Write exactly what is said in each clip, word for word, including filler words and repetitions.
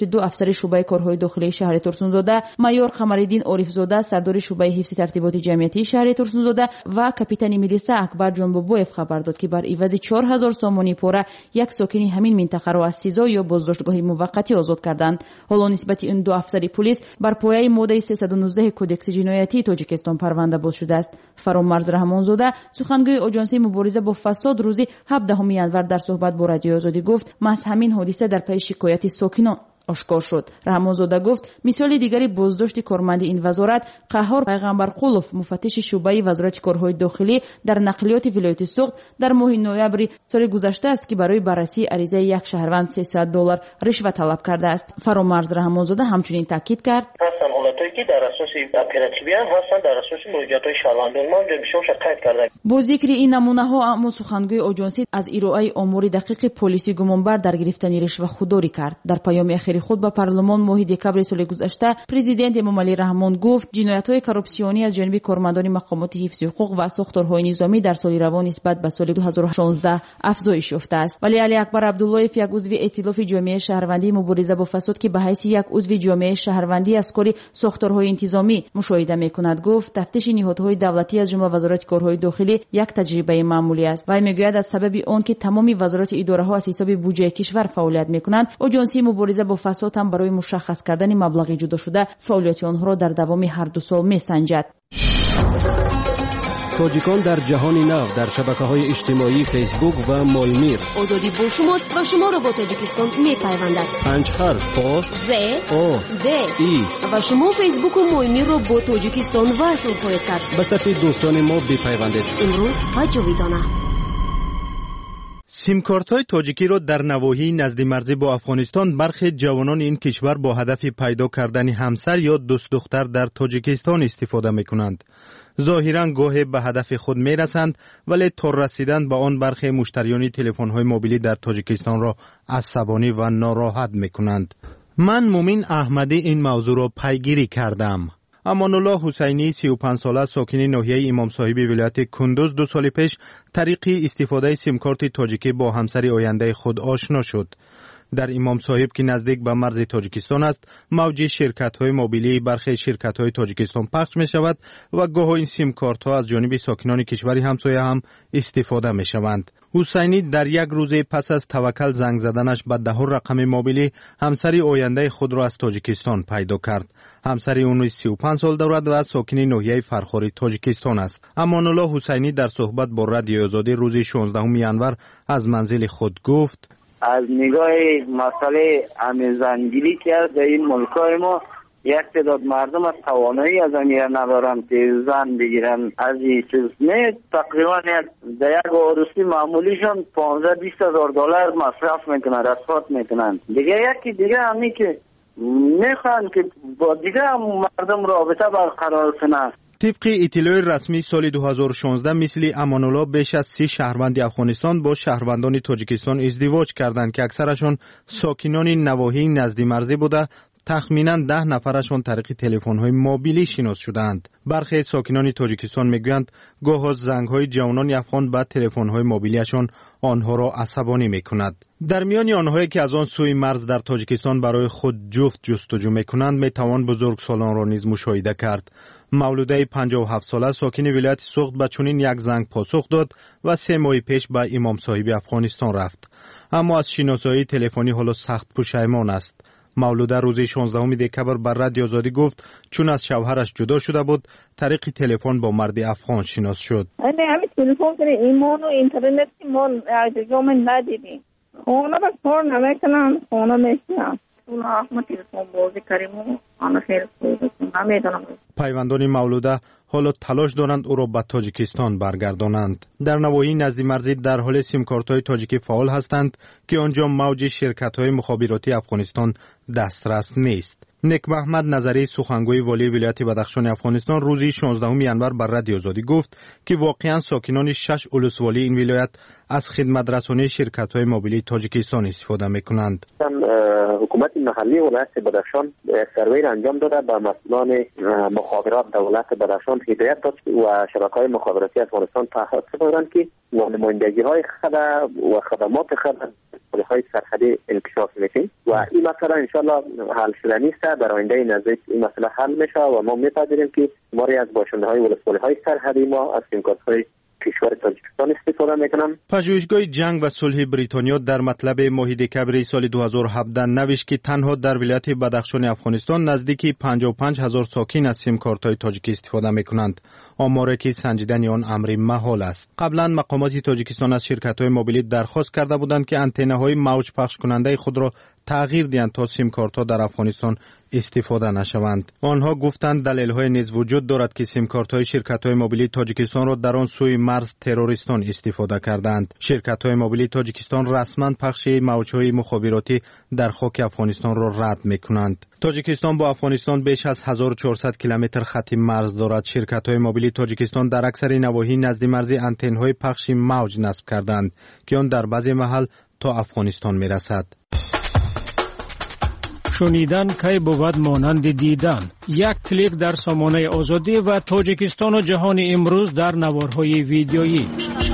بازداشت دو افسر شعبه کارهای داخلی شهر ترسونزاده، مایور قمرالدین عارفزاده سردار شعبه حفظ ترتیبات جمعیتی شهر ترسونزاده و کاپیتان میلیسا اکبر جانبوبویف خبر داد که بر عوض چهار هزار سامانی پوره یک ساکن همین منطقه را از سزا یا بازداشتگاه موقتی آزاد کردند. حالا نسبت این دو افسر پلیس بر پایه ماده سیصد و نوزده کدکس جنایتی تاجیکستان پرونده باز شده است. فرامرز رحمانزاده سخنگوی آژانس مبارزه با فساد روزی هفدهم ینور در صحبت با رادیو آزادی گفت محض همین حادثه در پی شکایت ساکنان آشکار شد. رحمانزاده گفت مثال دیگری بازداشت کارمند این وزارت قهار پیغمبر قولوف مفتش شعبه وزارت کارهای داخلی در نقلیات ولایت سوخت در ماه نوامبر سال گذشته است که برای بررسی عریضه یک شهروند سیصد دلار رشوه طلب کرده است. فرامرز رحمانزاده همچنین تاکید کرد هستن حالتایی که در اساس اپراتیوی هم هستن در اساس مراجعات شهروندان ما هم میشه شکایت کرده. با ذکر این نمونه ها اما سخنگوی آژانس از ارائه آمار دقیق پلیسی گمانبر در گرفتن رشوه خودداری کرد. در پیام خود با پارلمان ماه دکبر سال گذشته پرزیدنت امام علی رحمان گفت جنایت‌های کراپسیونی از جانب کارمندان مقامات حفظ حقوق و ساختارهای نظامی در سال روان نسبت به سال دو هزار و شانزده افزایش یافته است. ولی علی اکبر عبداللهیف یک عضو ائتلاف جامعه شهروندی مبارزه با فساد که به حیث یک عضو جامعه شهروندی از کار ساختارهای انتظامی مشاهده می‌کند گفت تفتیش نهادهای دولتی از جمله وزارت کارهای داخلی یک تجربه معمولی است. وی میگوید از سبب آن که تمامی وزارت اداره‌ها از حساب بودجه کشور فعالیت می‌کنند آژانس مبارزه با فساد هم برای مشخص کردن مبلغ جدا شده فعالیت آنها را در دوام هر دو سال می‌سنجد. تاجیکان در جهان نو در شبکه‌های اجتماعی فیسبوک و مالمیر. آزادی با شماست و شما را با تاجیکستان می‌پیوندد. پنج حرف پا ز او د ای و شما فیسبوک و مالمیر را با تاجیکستان وصل خواهید کرد. به صفحه دوستان ما بپیوندید. امروز و جاویدانه. سیمکارت‌های تاجیکی را در نواحی نزد مرزی با افغانستان برخی جوانان این کشور با هدف پیدا کردن همسر یا دوست دختر در تاجیکستان استفاده می‌کنند. ظاهراً گاهی به هدف خود می‌رسند ولی تا رسیدن به آن برخی مشتریان تلفن‌های موبیلی در تاجیکستان را عصبانی و ناراحت می‌کنند. من مومین احمدی این موضوع را پیگیری کردم. امان الله حسینی سی و پنج ساله ساکن ناحیه امام صاحب ولایت کندوز دو سال پیش طریق استفاده سیم کارت تاجیکی با همسر آینده خود آشنا شد. در امام صاحب که نزدیک به مرز تاجیکستان است موج شرکت‌های موبیلی برخی شرکت‌های تاجیکستان پخش می‌شود و گاه این سیم کارت‌ها از جانب ساکنان کشور همسایه هم استفاده می‌شوند. حسینی در یک روز پس از توکل زنگ زدنش به ده رقم موبیلی همسر آینده خود را از تاجیکستان پیدا کرد. همسر اون سی و پنج سال دارد و ساکن ناحیه فرخاری تاجیکستان است. امان الله حسینی در صحبت با رادیو آزادی روز شانزدهم ینور از منزل خود گفت از نگاه مسئله امیزنگیری که از این ملکای ما یک تعداد مردم از توانایی از امیر ندارن که زن بگیرن از این چیز نه تقریبا در یک عروسی معمولیشون پانزده بیست هزار دلار مصرف میکنن رسوات میکنن. دیگه یکی دیگه همی که میخوان که با دیگه مردم رابطه برقرار کنن. طبق اطلاع رسمی سال دو هزار و شانزده مثل امان الله بیش از سی شهروند افغانستان با شهروندان تاجیکستان ازدواج کردند که اکثرشان ساکنان نواحی نزد مرزی بوده. تخمینا ده نفرشان طریق تلفن‌های موبیلی شناس شدند. برخی ساکنان تاجیکستان میگویند گاه از زنگ‌های جوانان افغان به تلفن‌های موبیلیشان آنها را عصبانی می‌کند. در میان آنهایی که از آن سوی مرز در تاجیکستان برای خود جفت جستجو می‌کنند میتوان بزرگسالان را نیز مشاهده کرد. مولوده پنجاه و هفت ساله ساکن ولایت سوخت به چنین یک زنگ پاسخ داد و سه ماه پیش به امام صاحب افغانستان رفت. اما از شناسایی تلفنی حالا سخت پشیمان است. مولوده روز شانزدهم دکبر بر رادیو آزادی گفت چون از شوهرش جدا شده بود طریق تلفن با مرد افغان شناس شد. همین تلفن کنه ایمان و اینترنت ما دیگه من ندیدیم. خونه بس کار نمیکنم خونه میشنم. اون احمد تلفن بازی کردیم آن خیلی خوب نمیدونم. پیوندان مولوده حالا تلاش دارند او را به تاجیکستان برگردانند. در نواحی نزد مرزی در حال سیم کارت‌های تاجیکی فعال هستند که آنجا موج شرکت‌های مخابراتی افغانستان دسترس نیست. نک محمد نظری سخنگوی والی ولایت بدخشان افغانستان روز شانزدهم ینور بر رادیو آزادی گفت که واقعا ساکنان شش ولسوالی این ولایت از خدمت رسانی شرکت‌های موبیلی تاجیکستان استفاده می‌کنند. حکومت محلی ولایت بدخشان سروی انجام داده به مسئولان مخابرات دولت بدخشان هدایت داد و شبکه‌های مخابراتی افغانستان تحقیق کردند که و نمایندگی های خود و خدمات خود های سرحدی انکشاف میکنیم و این مسئله انشالله حل شدنی است. در آینده نزدیک این مسئله حل میشه و ما میپذیریم که شماری از باشنده های ولسوالی های سرحدی ما از سیم کارت های کشور تاجیکستان استفاده میکنم. پژوهشگاه جنگ و صلح بریتانیا در مطلب ماه دکبر سال دو هزار و هفده نوشت که تنها در ولایت بدخشان افغانستان نزدیک پنجاه و پنج هزار ساکن از سیم کارت های تاجیکی استفاده میکنند. آماری که سنجیدن آن امر محال است. قبلا مقامات تاجیکستان از شرکت های موبیل درخواست کرده بودند که آنتنه های موج پخش کننده خود را تغییر دهند تا سیم کارت ها در افغانستان استفاده نشوند. آنها گفتند دلیل های نیز وجود دارد که سیم کارت های شرکت های موبیل تاجیکستان را در آن سوی مرز تروریستان استفاده کردند. شرکت های موبیل تاجیکستان رسما پخش موج های مخابراتی در خاک افغانستان را رد میکنند. تاجیکستان با افغانستان بیش از هزار و چهارصد کیلومتر خط مرز دارد. شرکت های موبیل تاجیکستان در اکثر نواحی نزد مرز آنتن های پخش موج نصب کردند که آن در بعضی محل تا افغانستان میرسد. شنیدن کی بود مانند دیدن. یک کلیک در سامانه آزادی و تاجیکستان و جهان امروز در نوارهای ویدیویی.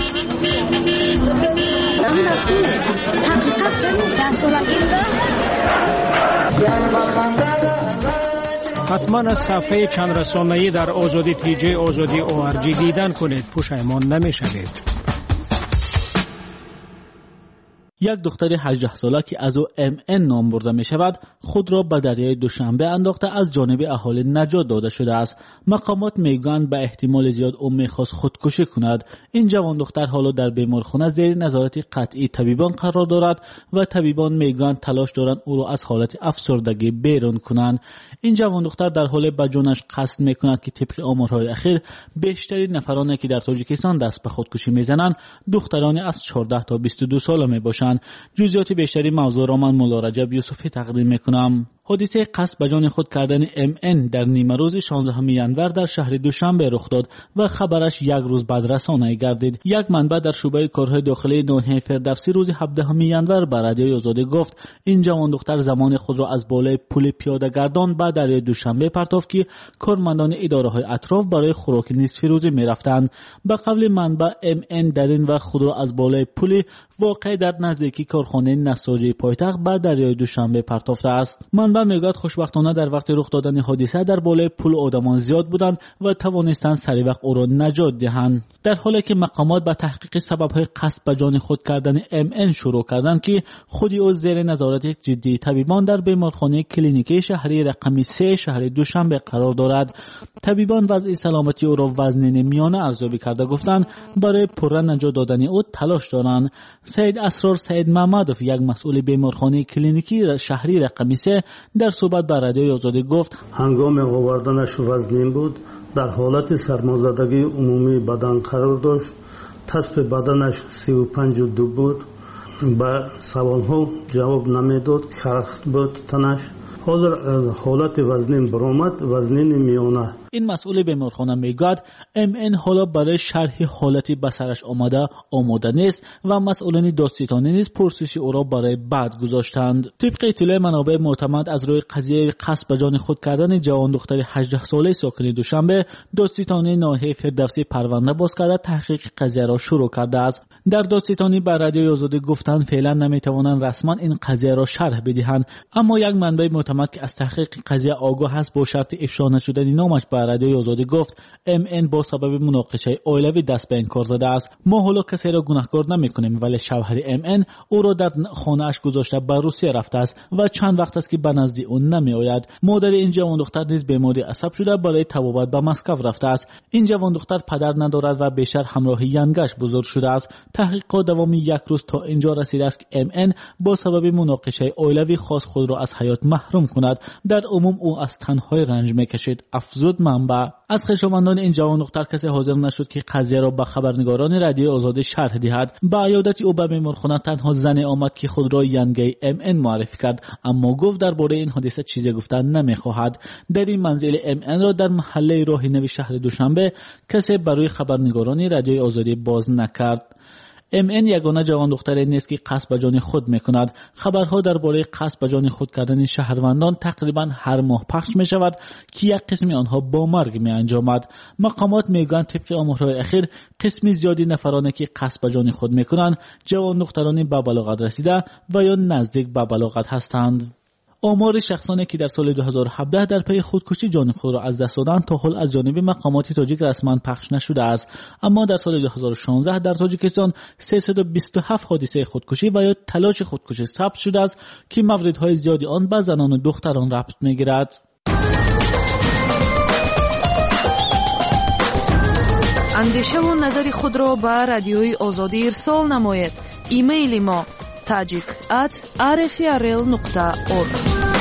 حتما از صفحه چند رسانه‌ای در آزادی تی جی آزادی او آر جی دیدن کنید. پشیمان نمی‌شوید. یک دختر هجده ساله که از او ام ان نام برده می شود خود را به دریای دوشنبه انداخته از جانب اهالی نجات داده شده است. مقامات میگویند به احتمال زیاد او میخواست خودکشی کند. این جوان دختر حالا در بیمارخانه زیر نظارت قطعی طبیبان قرار دارد و طبیبان میگویند تلاش دارند او را از حالت افسردگی بیرون کنند. این جوان دختر در حال به جانش قصد میکند که طبق آمارهای اخیر بیشترین نفرانی که در تاجیکستان دست به خودکشی میزنند دخترانی از چهارده تا بیست و دو ساله میباشند. جزئیات بیشتری موضوع را من مولا رجب یوسفی تقدیم میکنم. حادثه قصد به جان خود کردن ام ان در نیمه روز شانزدهم ژانویه در شهر دوشنبه رخ داد و خبرش یک روز بعد رسانه‌ای گردید. یک منبع در شعبه کارهای داخلی ناحیه فردوسی روز هفدهم ژانویه به رادیوی آزادی گفت این جوان دختر زمان خود را از بالای پل پیاده گردان به دریای دوشنبه پرتافت که کارمندان اداره‌های اطراف برای خوراک نصف روزه می‌رفتند. به قول منبع ام ان در این وقت خود را از بالای پل واقع در نزدیکی کارخانه نساجی پایتخت به دریای دوشنبه پرتافته است. منبع میگوید خوشبختانه در وقت رخ دادن حادثه در بالای پل آدمان زیاد بودند و توانستند سریع وقت او را نجات دهند. در حالی که مقامات به تحقیق سبب‌های قصد به جان خود کردن ام ان شروع کردند که خودی او زیر نظارت جدی طبیبان در بیمارخانه کلینیکی شهری رقم سه شهر دوشنبه قرار دارد. طبیبان وضع سلامتی او را وزن میانه ارزیابی کرده گفتند برای پررا نجات دادن او تلاش دارند. سید اسرار سید محمدوف یک مسئول بیمارخانه کلینیکی شهری رقم سه در صحبت با رادیوی آزادی گفت هنگام آوردنش وزنین بود، در حالت سرمازدگی عمومی بدن قرار داشت. تسپ بدنش سی و پنج و دو بود. به سوالها جواب نمیداد. کرخت بود تنش. حاضر حالت وزنین برآمد، وزنین میانه. این مسئول بیمارخانه میگوید ام ان حالا برای شرح حالتی به سرش آمده آماده نیست و مسئولان دادستانی نیز پرسش او را برای بعد گذاشتند. طبق اطلاع منابع معتمد از روی قضیه قصد به جان خود کردن جوان دختر هجده ساله ساکن دوشنبه دادستانی ناحیه فردوسی پرونده باز کرده تحقیق قضیه را شروع کرده است. در دادستانی بر رادیوی آزادی گفتند فعلا نمیتوانند رسما این قضیه را شرح بدهند، اما یک منبع معتمد که از تحقیق قضیه آگاه است با شرط افشا نشدن نامش به رادیوی آزادی گفت ام ان با سبب مناقشه اولیوی دست به انکار زده است. ما حالا کسی را گناهکار نمیکنیم، ولی شوهر ام ان او را در خانه اش گذاشته به روسیه رفته است و چند وقت است که به نزد او نمیآید. مادر این جوان دختر نیز بیماری عصب شده برای طبابت به مسکو رفته است. این جوان دختر پدر ندارد و بیشتر همراه ینگش بزرگ شده است. تحقیقات دوام یک روز تا اینجا رسیده است که ام ان با سبب مناقشه اولیوی خواست خود را از حیات محروم کند. در عموم او از تنهایی رنج میکشید. افزود منبع. از خویشاوندان این جوان دختر کسی حاضر نشد که قضیه را به خبرنگاران رادیوی آزادی شرح دهد. با عیادت او به بیمارخانه تنها زنی آمد که خود را ینگی ام ان معرفی کرد، اما گفت درباره این حادثه چیزی گفتن نمیخواهد. در این منزل ام ان را در محله راهی نوی شهر دوشنبه کسی برای خبرنگاران رادیوی آزادی باز نکرد. ام ان یگانه جوان دختری نیست که قصد به جان خود میکند. خبرها درباره قصد به جان خود کردن شهروندان تقریبا هر ماه پخش می شود که یک قسمی آنها با مرگ می انجامد. مقامات میگویند طبق آمارهای اخیر قسمی زیادی نفرانی که قصد به جان خود میکنند جوان دخترانی به بلاغت رسیده و یا نزدیک به بلاغت هستند. آمار شخصانی که در سال دو هزار و هفده در پی خودکشی جان خود را از دست دادند تا حال از جانب مقامات تاجیک رسما پخش نشده است، اما در سال دو هزار و شانزده در تاجیکستان سیصد و بیست و هفت حادثه خودکشی و یا تلاش خودکشی ثبت شده است که موردهای زیادی آن به زنان و دختران ربط میگیرد. اندیشه و نظر خود را به رادیوی آزادی ارسال نمایید. ایمیل ما tajik at r f r l nokta org.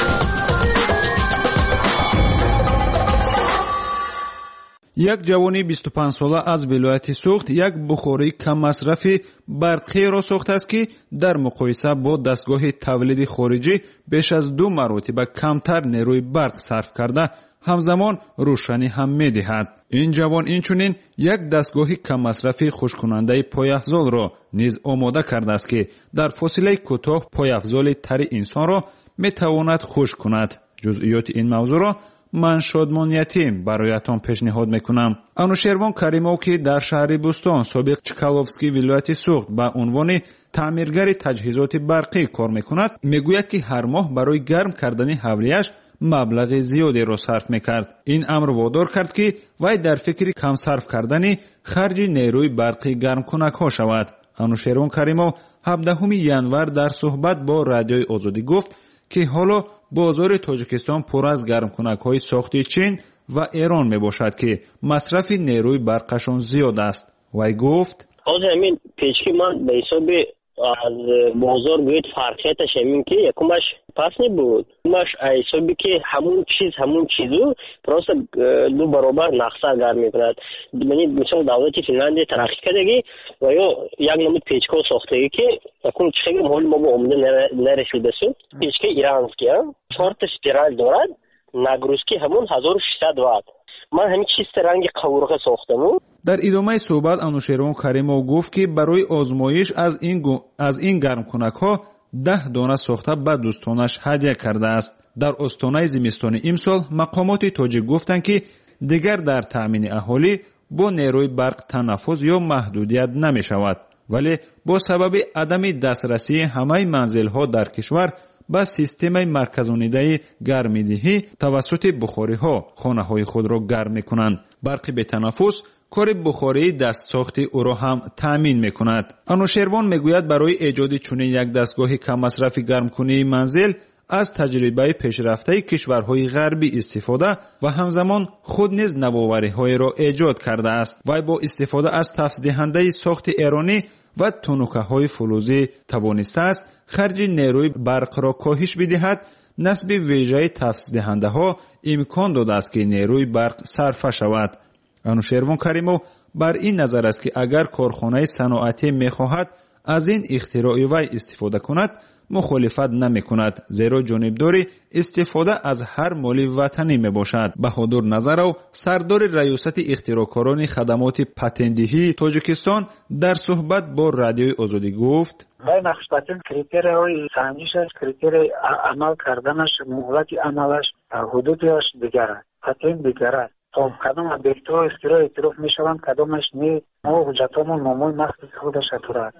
یک جوانی بیست و پنج ساله از ولایت سوخت یک بخاری کم مصرفی برقی را ساخته است که در مقایسه با دستگاه تولید خارجی بیش از دو مرتبه کمتر نیروی برق صرف کرده همزمان روشنی هم می‌دهد. این جوان اینچنین یک دستگاه کم مصرفی خشک‌کننده پایافزال را نیز آماده کرده است که در فاصله کوتاه پایافزال تر انسان را می‌تواند خشک کند. جزئیات این موضوع را من شادمان یتیم برایتان پیشنهاد میکنم. انوشیروان کریموف که در شهر بوستان سابق چکالوفسکی ولایت سوخت با عنوان تعمیرگر تجهیزات برقی کار میکند، میگوید که هر ماه برای گرم کردن حولیه‌اش مبلغ زیادی را صرف میکرد. این امر وادار کرد که وی در فکر کم صرف کردن خرج نیروی برقی گرم کنک ها شود. انوشیروان کریموف هفدهم ینور در صحبت با رادیوی آزادی گفت که حالا بازار تاجیکستان پر از گرم کنک های ساخت چین و ایران می باشد که مصرف نیروی برقشان زیاد است. وی گفت از همین پیشکی من به حساب از بازار باید فرقیتش همین که یکمش پس نبود، همش حسابی که همون چیز همون چیزو پروسه دو برابر نقصه گر میکند. یعنی مثلا دولت فنلاندی ترقی کردگی و یا یک نمود پیچکو ساختگی که یکم چیزی مول ما با عمده نرسیده سود. پیچکی ایرانسکی هم چهار تا سپیرال دارد، نگروسکی همون هزار و ششصد وات. من همین چیز رنگ قورقه ساختم. در ادامه صحبت انوشیروان کریموف گفت که برای آزمایش از این گو... از این گرم کنک ها ده دانه ساخته به دوستانش هدیه کرده است. در استانه زمستان امسال مقامات تاجیک گفتند که دیگر در تامین اهالی با نیروی برق تنفس یا محدودیت نمی شود، ولی با سبب عدم دسترسی همه منزل ها در کشور با سیستم مرکزانیده گرمیدهی توسط بخاری ها خانه های خود را گرم می کنند. برق به تنفس کار بخاری دست ساخت او را هم تامین می کند. انوشیروان می گوید برای ایجاد چنین یک دستگاه کم مصرف گرم کنی منزل از تجربه پیشرفته کشورهای غربی استفاده و همزمان خود نیز نوآوری های را ایجاد کرده است و با استفاده از تفصیل دهنده ساخت ایرانی و تونوکه های فلزی توانسته است خرج نیروی برق را کاهش بدهد. نصب ویژه تفصیل دهنده ها امکان داده است که نیروی برق صرفه شود. انوشیروان کریموف بر این نظر است که اگر کارخانه صنعتی میخواهد از این اختراع وی استفاده کند مخالفت نمی کند، زیرا جانبداری استفاده از هر مال وطنی می باشد. بهادر نظرو سردار ریاست اختراعکاران خدمات پتندهی تاجیکستان در صحبت با رادیوی آزادی گفت برای نقش پتند کریتریای سنجشش کریتری عمل کردنش مهلت عملش حدودش دیگر است، پتند دیگر است. خب کدام ابیکتو اختراع اعتراف می شوند کدامش نی. ما حجتامون ناموی مخصوص خودش دارد.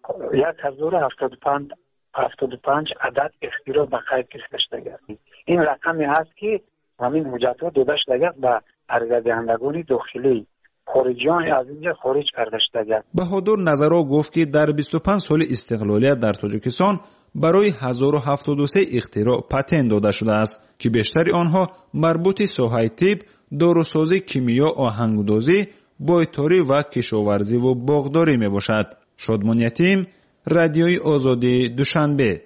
یک هزار و هفتاد و پنج هفتاد و پنج عدد اختراع به قید کشیده شده. این رقمی هست که همین حجت‌ها داده شده به عرضه دهندگان داخلی خارجیان از اینجا خارج کرده شده. بهادر نظرو گفت که در بیست و پنج سال استقلالیت در تاجیکستان برای هزار و هفتاد و سه اختراع پتند داده شده است که بیشتر آنها مربوط ساحه طب، داروسازی، کیمیا، آهنگدازی، بایتاری و کشاورزی و باغداری می باشد. شادمان یتیم، رادیوی آزادی، دوشنبه.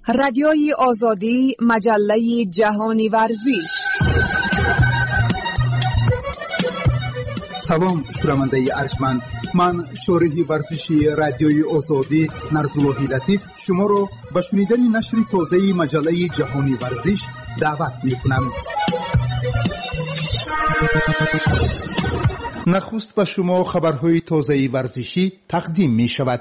رادیوی آزادی، مجله جهانی ورزش. سلام شنونده ارجمند، من شارح ورزشی رادیوی آزادی نرزاللهی لطیف شما را به شنیدن نشر تازه مجله جهانی ورزش دعوت می‌کنم. نخست به شما خبرهای تازه ورزشی تقدیم می‌شود.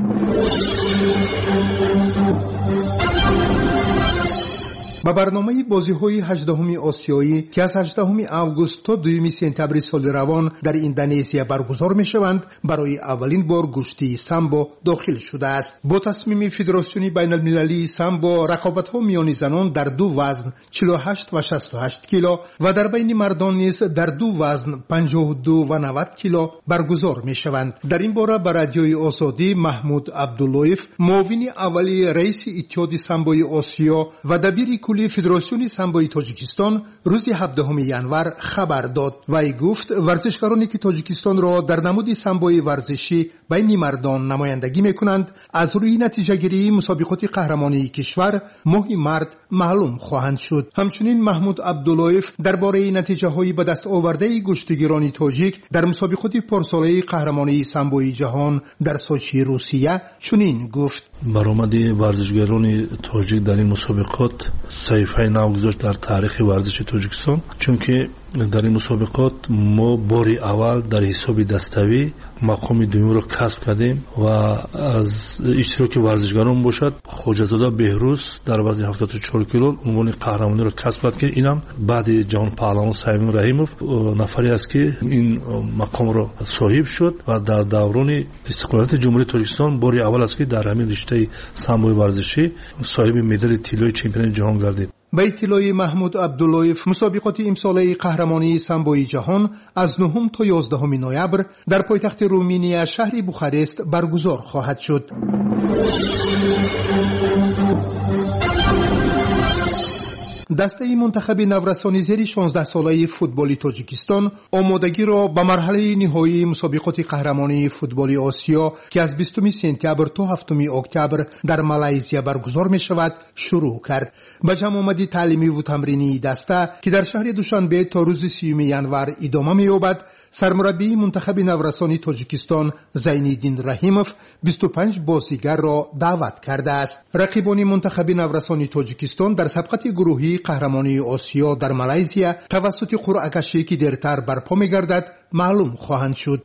با برنامه بازی‌های هجدهم آسیایی که از هجدهم آگوست تا دوم سپتامبر سال روان در اندونزیا برگزار می‌شوند، برای اولین بار گشتی سامبو داخل شده است. با تصمیم فدراسیون بین‌المللی سامبو، رقابت‌ها میان زنان در دو وزن چهل و هشت و شصت و هشت کیلو و در بین مردان نیز در دو وزن پنجاه و دو و نود کیلو برگزار می‌شوند. در این باره به رادیوی آزادی محمود عبداللهیف، معاون اولی رئیس اتحاد سامبوی آسیا و دبیر کلی فدراسیون سامبوی تاجیکستان روز هفدهم ژانویه خبر داد. وی گفت ورزشکارانی که تاجیکستان را در نمود سامبوی ورزشی بین مردان نمایندگی میکنند از روی نتیجه گیری مسابقات قهرمانی کشور ماه مرد معلوم خواهند شد. همچنین محمود عبداللهیف درباره نتیجه های به دست آورده گشتیگیران تاجیک در مسابقات پارساله قهرمانی سامبوی جهان در سوچی روسیه چنین گفت: برآمد ورزشگران تاجیک در این مسابقات صحیفه نو گذاشت در تاریخ ورزش تاجیکستان، چون که در این مسابقات ما باری اول در حساب دستوی مقام دوم را کسب کردیم و از اشتراک ورزشگران باشد خوجازاده بهروز در وزن هفتاد و چهار کیلو عنوان قهرمانی را کسب کرد که اینم بعد جهان پهلوان سیمین رحیموف نفری است که این مقام را صاحب شد و در دوران استقلالیت جمهوری تاجیکستان باری اول است که در همین رشته سامبوی ورزشی صاحب مدال طلای چمپیون جهان گردید. به اطلاع محمود عبداللهیف، مسابقات امساله قهرمانی سامبوی جهان از نهم تا یازدهم نوامبر در پایتخت رومانیا شهر بوخارست برگزار خواهد شد. دسته منتخب نورسانی زیر شانزده ساله فوتبال تاجیکستان آمادگی را به مرحله نهایی مسابقات قهرمانی فوتبال آسیا که از بیستم سپتامبر تا هفتم اکتبر در مالزیا برگزار می شود شروع کرد. به جمع آمدی تعلیمی و تمرینی دسته که در شهر دوشنبه تا روز سیوم ژانویه ادامه می یابد، سرمربی منتخب نورسانی تاجیکستان زینالدین رحیموف بیست و پنج بازیگر را دعوت کرده است. رقیبان منتخب نورسانی تاجیکستان در سابقه گروهی قهرمانی آسیا در مالزیا توسط قرعه کشی که دیرتر برپا می‌گردد معلوم خواهند شد.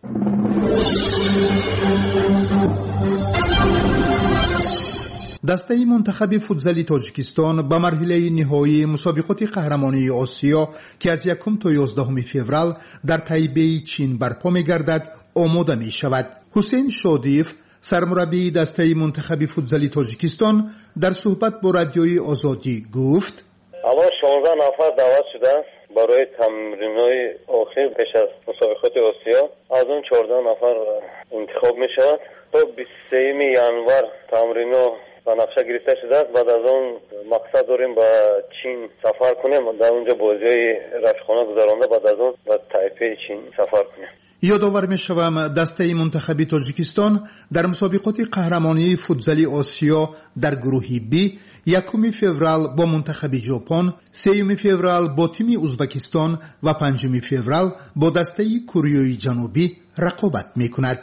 دسته منتخب فوتزال تاجیکستان به مرحله نهایی مسابقات قهرمانی آسیا که از یکم تا یازدهم فوریه در تایپی چین برپا می‌گردد آماده می‌شود. حسین شادیف، سرمربی دسته منتخب فوتزال تاجیکستان، در صحبت با رادیوی آزادی گفت: الان شانزده نفر دعوت شده برای تمرین‌های آخر پیش از مسابقات آسیا. از اون چهارده نفر انتخاب می‌شود. تا بیست و سوم ژانویه تمرین‌ها و نقشه گرفته شده است. بعد از اون مقصد داریم به چین سفر کنیم، در اونجا بازی‌های رفیقانه گذرانده، بعد از اون به تایپه چین سفر کنیم. یادآور می‌شوم دسته منتخب تاجیکستان در مسابقات قهرمانی فوتزال آسیا در گروه بی یکم فوریه با منتخب ژاپن، سوم فوریه با تیم ازبکستان و پنجم فوریه با دسته کره جنوبی رقابت می‌کند.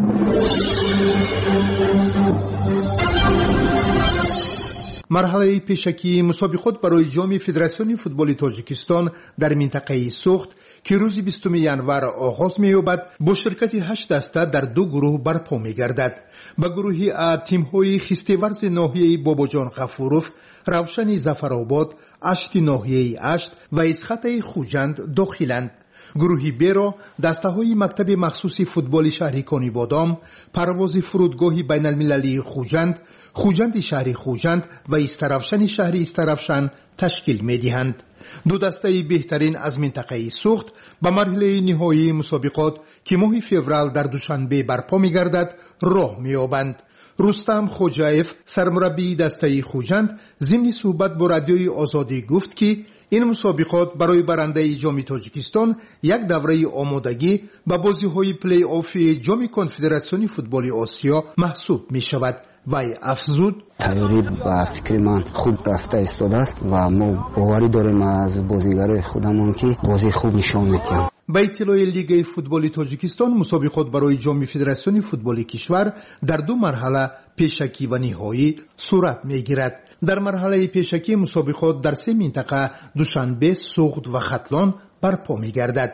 مرحله پیشکی مسابقات برای جام فدراسیون فوتبال تاجیکستان در منطقه سوخت که روز بیستم ژانویه آغاز می‌یابد با شرکت هشت دسته در دو گروه برپا می‌گردد. به گروه ا تیم‌های خیسته‌ورز ناحیه باباجان غفوروف، روشن ظفرآباد، اشت ناحیه اشت و اسخط خوجند داخلند. گروه ب را دسته‌های مکتب مخصوص فوتبال شهری کانی بادام، پرواز فرودگاه بین المللی خوجند، خوجند شهری خوجند و استرافشن شهری استرافشن تشکیل می‌دهند. دو دسته بهترین از منطقه سوخت به مرحله نهایی مسابقات که ماه فوریه در دوشنبه برپا می‌گردد راه می‌یابند. رستم خوجایف، سرمربی دسته خوجند، ضمن صحبت با رادیوی آزادی گفت که این مسابقات برای برنده جام تاجیکستان یک دوره آمادگی به بازی‌های پلی آف جام کنفدراسیون فوتبال آسیا محسوب می‌شود. вай афзуд: тайёрӣ ба фикри ман хуб рафта истодааст ва мо боварӣ дорем аз бозигарои худамон ки бозии хуб нишон медиҳанд. ба иттилои лигаи футболи тоҷикистон, мусобиқот барои ҷоми федератсиони футболи кишвар дар ду марҳала пешакӣ ва ниҳоӣ сурат мегирад. дар марҳалаи пешакӣ мусобиқот дар се минтақа душанбе, суғд ва хатлон барпо мегардад.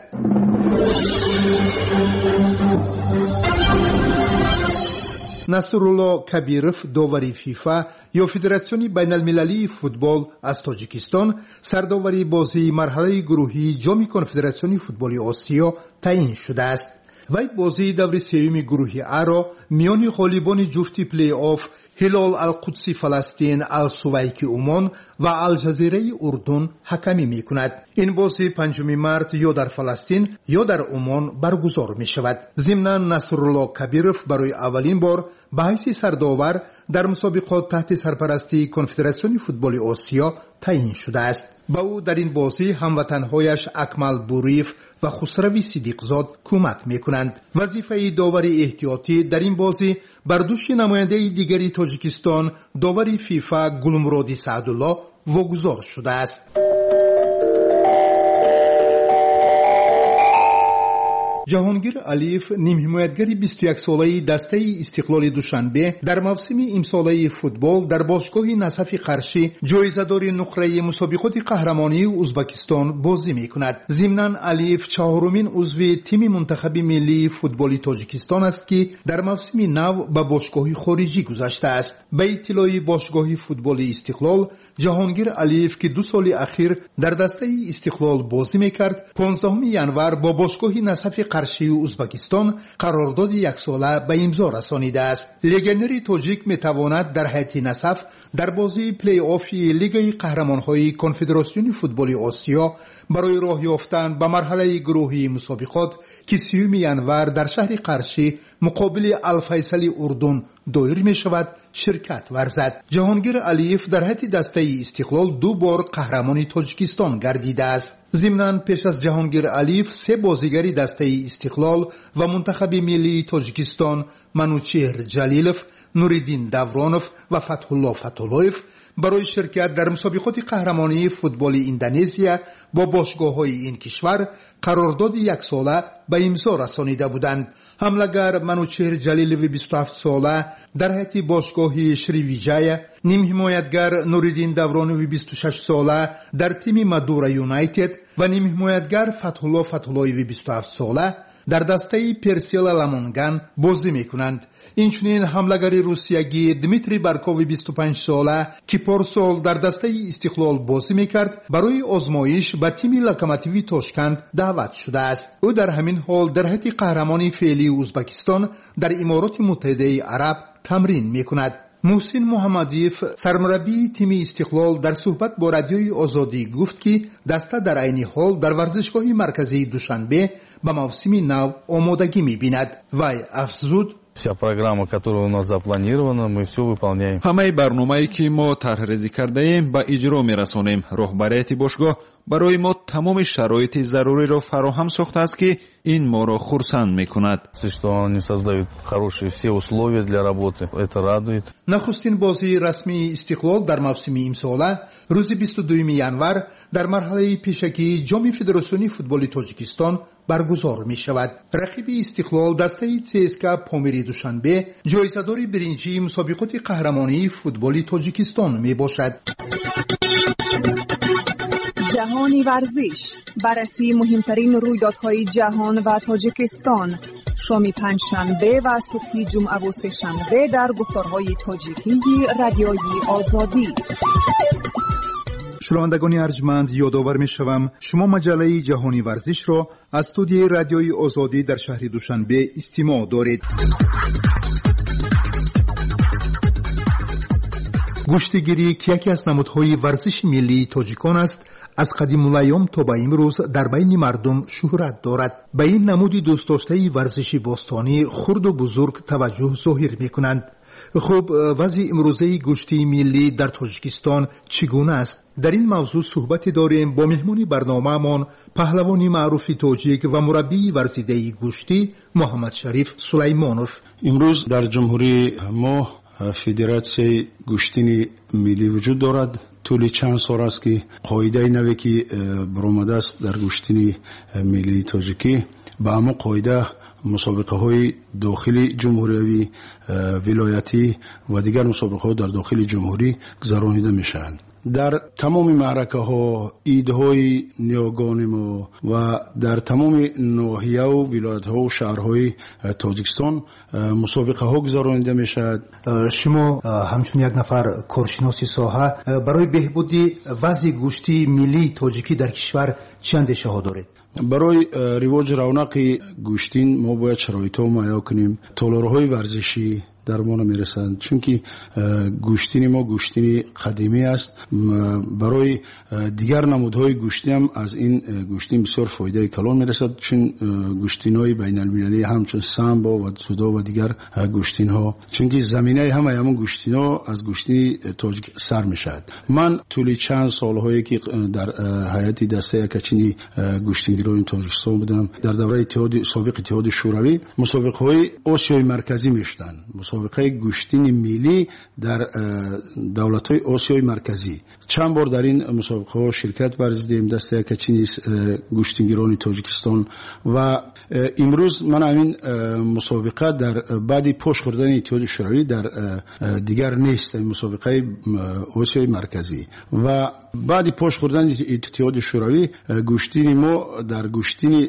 насрулло кабиров, довари фифа ё федератсиони байналмилалии футбол аз тоҷикистон, сардовари бозии марҳалаи гурӯҳии ҷоми конфедератсиони футболи осиё таъин шудааст. вай бозии даври сеюми гурӯҳи аро миёни ғолибони ҷуфти плей-офф ҳилол алқудси фаластин, алсувайки умон ва алҷазираи урдун ҳакамӣ мекунад. ин бозӣ панҷуми март ё дар фаластин ё дар умон баргузор мешавад. зимнан насрулло кабиров барои аввалин бор ба ҳайси сардовар дар мусобиқот таҳти сарпарастии конфедератсиони футболи осиё таъин шудааст. ба ӯ дар ин бозӣ ҳамватанҳояш акмал буриев ва хусрави сидиқзод кӯмак мекунанд. вазифаи довари эҳтиётӣ дар ин бозӣ бар дӯши намояндаи дигари тоҷикистон, довари фифа гулмуроди саъдулло вогузор шудааст. ҷаҳонгир алиев, нимҳимоятгари бисту яксолаи дастаи истиқлоли душанбе, дар мавсими имсолаи футбол дар бошгоҳи насафи қаршӣ ҷоизадори нуқраи мусобиқоти қаҳрамонии узбекистон бозӣ мекунад. зимнан алиев чаҳорумин узви тими мунтахаби миллии футболи тоҷикистон аст ки дар мавсими нав ба бошгоҳи хориҷӣ гузаштааст. ба иттилои бошгоҳи футболи истиқлол, ҷаҳонгир алиев ки ду соли ахир дар дастаи истиқлол бозӣ мекард, понздаҳуми январ бо бошгоҳи насафи қаршии узбекистон қарордоди яксола ба имзо расонидааст. легионери тоҷик метавонад дар ҳайати насаф дар бозии плей-оффи лигаи қаҳрамонҳои конфедератсиони футболи осиё барои роҳ ёфтан ба марҳалаи гурӯҳии мусобиқот ки сеюми январ дар шаҳри қаршӣ муқобили алфайсали урдун доир мешавад, ширкат варзад. ҷаҳонгир алиев дар ҳайати дастаи истиқлол ду бор қаҳрамони тоҷикистон гардидааст. зимнан пеш аз ҷаҳонгир алиев се бозигари дастаи истиқлол ва мунтахаби миллии тоҷикистон манучеҳр ҷалилов, нуриддин давронов ва фатҳулло фатҳуллоев барои ширкат дар мусобиқоти қаҳрамонии футболи индонезия бо бошгоҳҳои ин кишвар қарордоди яксола ба имзо расонида буданд. ҳамлагар манучеҳр ҷалилови бисту ҳафт сола дар ҳайати бошгоҳи шривиҷая, нимҳимоятгар нуриддин давронови бисту шаш сола дар тими мадура юнайтед ва нимҳимоятгар фатҳулло фатҳуллоеви бисту ҳафт сола дар дастаи персела ламонган бозӣ мекунанд. инчунин ҳамлагари русиягӣ дмитрий баркови бисту панҷ сола ки порсол дар дастаи истиқлол бозӣ мекард, барои озмоиш ба тими локомотиви тошканд даъват шудааст. ӯ дар ҳамин ҳол дар ҳайати қаҳрамони феълии узбекистон дар имороти муттаҳидаи араб тамрин мекунад. муҳсин муҳаммадиев, сармураббии тими истиқлол, дар суҳбат бо радиои озодӣ гуфт ки даста дар айни ҳол дар варзишгоҳи марказии душанбе ба мавсими нав омодагӣ мебинад. вай афзуд: Вся программа, которая у нас запланирована, мы все выполняем. ҳамаи барномае ки мо тарҳрезӣ кардаем ба иҷро мерасонем. роҳбарияти бошгоҳ барои мо тамоми шароити заруриро фароҳам сохтааст ки ин моро хурсанд мекунад. Что они создают хорошие все условия для работы. Это радует. нахустин бозии расмии истиқлол дар мавсими имсола рӯзи бисту дуюми январ дар марҳалаи пешакии ҷоми федератсиони футболи тоҷикистон баргузор мешавад. рақиби истиқлол дастаи цска помири душанбе ҷоизадори биринҷии мусобиқоти қаҳрамонии футболи тоҷикистон мебошад. جهانی ورزش، بررسی مهمترین رویدادهای جهان و تاجیکستان، شام پنجشنبه و صبح جمعه و سه‌شنبه در گفتارهای تاجیکی رادیوی آزادی. شنوندگان ارجمند، یادآور می‌شوم شما مجله جهانی ورزش را از استودیوی رادیوی آزادی در شهر دوشنبه استماع دارید. گوشتگیری که یکی از نمودهای ورزش ملی تاجیکان است، از قدیم الایام تا به امروز در بین مردم شهرت دارد. به این نمود دوست داشته ورزشی باستانی خرد و بزرگ توجه ظاهر می‌کنند. خب وضع امروزه گوشتی ملی در تاجیکستان چگونه است؟ در این موضوع صحبت داریم با مهمانی برنامه‌مان، پهلوانی معروف تاجیک و مربی ورزیده گوشتی محمد شریف سلیمانوف. امروز در جمهوری ما فدراسیای گوشتین ملی وجود دارد. طول چند سال است که قاعده نوی که برآمده است در گوشتین ملی تاجیکی با همون قاعده مسابقه های داخلی جمهوری ولایتی و دیگر مسابقه ها در داخل جمهوری گذرانیده میشن. در تمام معرکه ها ایدهای نیاگان ما و در تمام ناحیه و ولایت ها و شهرهای تاجیکستان مسابقه ها گذرانیده میشد. شما همچون یک نفر کارشناس ساحه برای بهبودی وضع گوشتی ملی تاجیکی در کشور چه اندیشه ها دارید؟ برای رواج رونق گوشتین ما باید شرایط ها مهیا کنیم. تالارهای ورزشی در ما نمیرسند، چون که گوشتین ما گوشتین قدیمی است. برای دیگر نمودهای گوشتی هم از این گوشتین بسیار فایده کلان میرسد، چون گوشتین های بین المللی همچون سامبا و سودا و دیگر گوشتین ها، چون که زمینه همه همون گوشتین ها از گوشتین تاجیک سر میشد. من طولی چند سال هایی که در هیئت دسته کچینی گوشتینگیران تاجیکستان بودم، در دوره اتحاد سابق اتحاد شوروی مسابقه های آسیای مرکزی میشدن، مسابقه گوشتین ملی در دولت‌های آسیای مرکزی. چند بار در این مسابقه ها شرکت ورزیدیم دسته کچینی گوشتینگیران تاجیکستان و امروز من همین مسابقه در بعد پشت خوردن اتحاد شوروی در دیگر نیست، مسابقه آسیای مرکزی و بعد پشت خوردن اتحاد شوروی گوشتین ما در گوشتین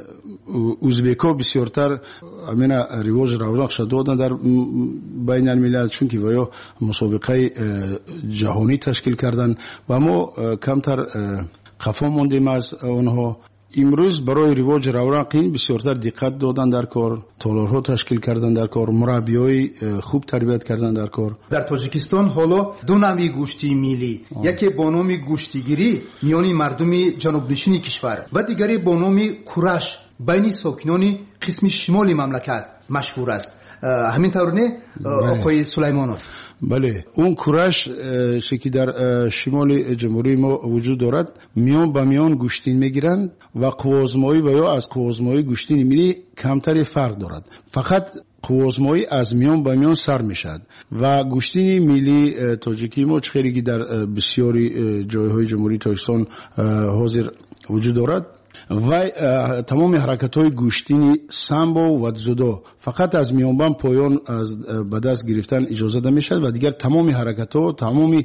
ازبک‌ها بسیارتر همین رواج رونق شد دادن در بین الملل، چون که ویا مسابقه جهانی تشکیل کردن و ما کمتر خفا موندیم از اونها. امروز برای رواج رونق این بسیارتر دقت دادن در کار، تالارها تشکیل کردن در کار، مربیای خوب تربیت کردن در کار. در تاجیکستان حالا دو نوع گوشتی ملی، یکی با نام گوشتیگیری میان مردم جنوب نشین کشور و دیگری با نام کورش بین ساکنان قسم شمال مملکت مشهور است. همین طور نه آقای سلیمانوف؟ بله، اون کورش که در شمال جمهوری ما وجود دارد میان با میان گوشتین میگیرند و قوازمایی و یا از قوازمایی گوشتین ملی کمتری فرق دارد، فقط قوازمایی از میان با میان سر میشد و گوشتین ملی تاجیکی ما چخیری که در بسیاری جایهای جمهوری تاجیکستان حاضر وجود دارد و تمام حرکت های گوشتین سامبا و زودا فقط از میانبان پایان از به دست گرفتن اجازه داده میشد و دیگر تمام حرکت ها تمام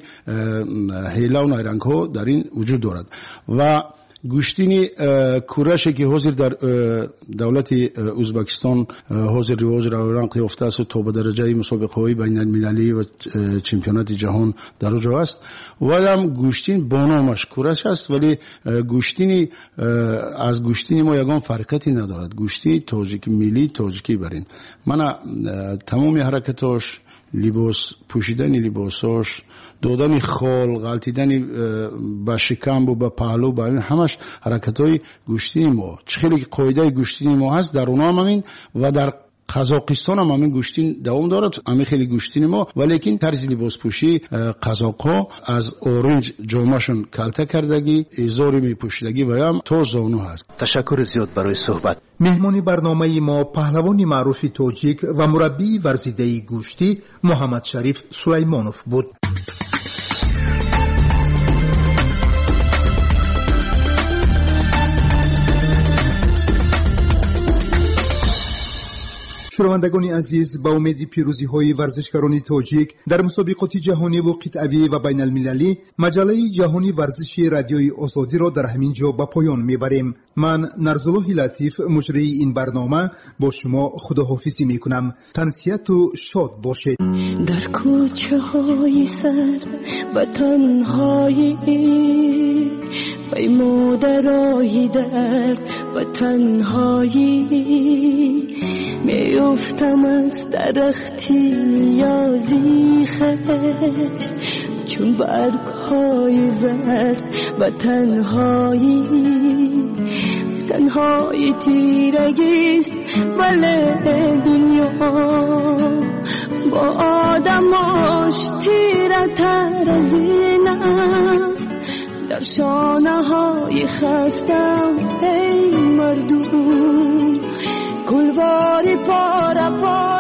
حیله و نیرنگ ها در این وجود دارد و گوشتین کورش که حاضر در دولت ازبکستان حاضر رواج رونق یافته است و تا به درجه مسابقه های بین المللی و چمپیونات جهان در اونجا است و هم گوشتین با نامش کورش است، ولی گوشتین از گوشتین ما یگان فرقتی ندارد. گوشتی تاجیک ملی تاجیکی برین من تمام حرکتاش، لباس پوشیدن لباساش، دادن خال، غلطیدن با شکم و با پهلو، با همش حرکت‌های گوشتین ما. خیلی قاعده گوشتین ما هست در اونها هم همین و در قزاقستان هم همین گوشتین دوام دارد، همین خیلی گوشتین ما، ولیکن طرز لباس پوشی قزاق‌ها از اورنج جامه‌شون کلته کردگی، ازاری میپوشیدگی و هم تا زانو هست. تشکر زیاد برای صحبت. مهمانی برنامه ما پهلوان معروف تاجیک و مربی ورزیده گوشتی محمد شریف سلیمانوف بود. شنوندگان عزیز، با امید پیروزی های ورزشکاران تاجیک در مسابقات جهانی و قطعی و بین المللی، مجله جهانی ورزشی رادیوی آزادی را در همین جا به پایان میبریم. من نرزالله لطیف مجری این برنامه با شما خداحافظی میکنم. تنسیت و شاد باشید. در کوچه های سر و تنهایی پیموده راهی درد و تنهایی میافتم از درختی نیازی خش چون برگ های زرد و تنهایی تنهایی تیرگیست ولی دنیا با آدماش تیره تر از این است. در شانه های خستم ای مردم گلواری پاره پاره